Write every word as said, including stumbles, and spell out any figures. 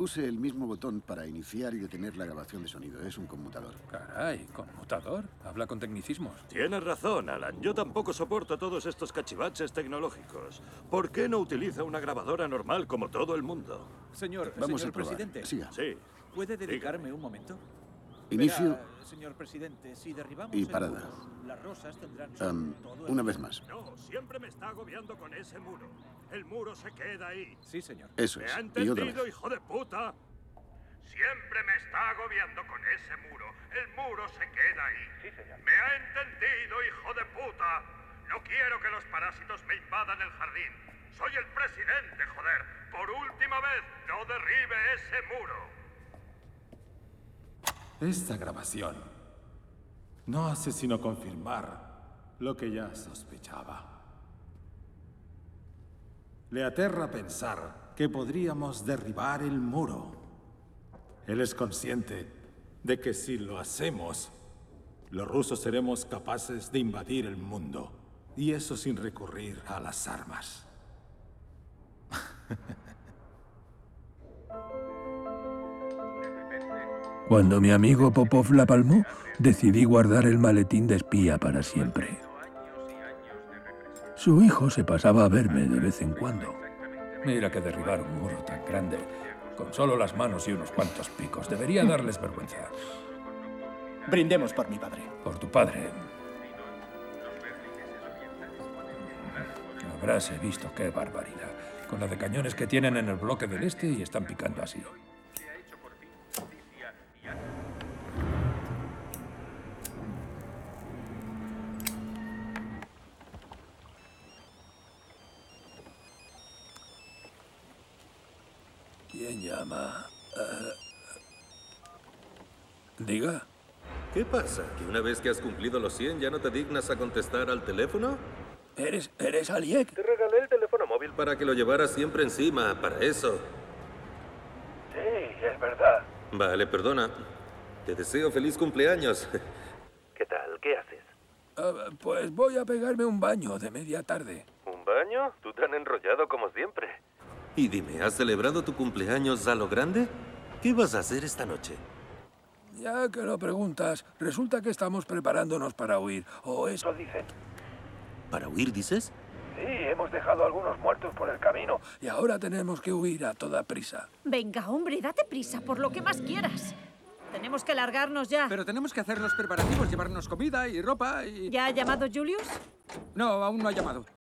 Use el mismo botón para iniciar y detener la grabación de sonido. Es un conmutador. Caray, ¿conmutador? Habla con tecnicismos. Tienes razón, Alan. Yo tampoco soporto todos estos cachivaches tecnológicos. ¿Por qué no utiliza una grabadora normal como todo el mundo? Señor, Vamos señor a probar. presidente. Siga. Sí. ¿Puede dedicarme un momento? Inicio Verá, señor presidente, si derribamos y el parada. muro, las rosas tendrán Am, todo el una día. vez más. No, siempre me está agobiando con ese muro. El muro se queda ahí. Sí, señor. Eso ¿Me es. ha Y otra entendido, vez. hijo de puta? Siempre me está agobiando con ese muro. El muro se queda ahí. Sí, señor. ¿Me ha entendido, hijo de puta? No quiero que los parásitos me invadan el jardín. Soy el presidente, joder. Por última vez, no derribe ese muro. Esta grabación no hace sino confirmar lo que ya sospechaba. Le aterra pensar que podríamos derribar el muro. Él es consciente de que si lo hacemos, los rusos seremos capaces de invadir el mundo. Y eso sin recurrir a las armas. Cuando mi amigo Popov la palmó, decidí guardar el maletín de espía para siempre. Su hijo se pasaba a verme de vez en cuando. Mira que derribar un muro tan grande, con solo las manos y unos cuantos picos, debería darles vergüenza. Brindemos por mi padre. Por tu padre. Habrás visto qué barbaridad. Con la de cañones que tienen en el bloque del este y están picando así. ¿Quién llama? Uh, diga. ¿Qué pasa? ¿Que una vez que has cumplido los cien ya no te dignas a contestar al teléfono? ¿Eres, eres Aliek? Te regalé el teléfono móvil para que lo llevaras siempre encima, para eso. Sí, es verdad. Vale, perdona. Te deseo feliz cumpleaños. ¿Qué tal? ¿Qué haces? Uh, pues voy a pegarme un baño de media tarde. ¿Un baño? Tú tan enrollado como siempre. Y dime, ¿has celebrado tu cumpleaños a lo grande? ¿Qué vas a hacer esta noche? Ya que lo preguntas, resulta que estamos preparándonos para huir. O eso dicen. ¿Para huir, dices? Sí, hemos dejado algunos muertos por el camino. Y ahora tenemos que huir a toda prisa. Venga, hombre, date prisa por lo que más quieras. Tenemos que largarnos ya. Pero tenemos que hacer los preparativos, llevarnos comida y ropa y... ¿Ya ha llamado Julius? No, aún no ha llamado.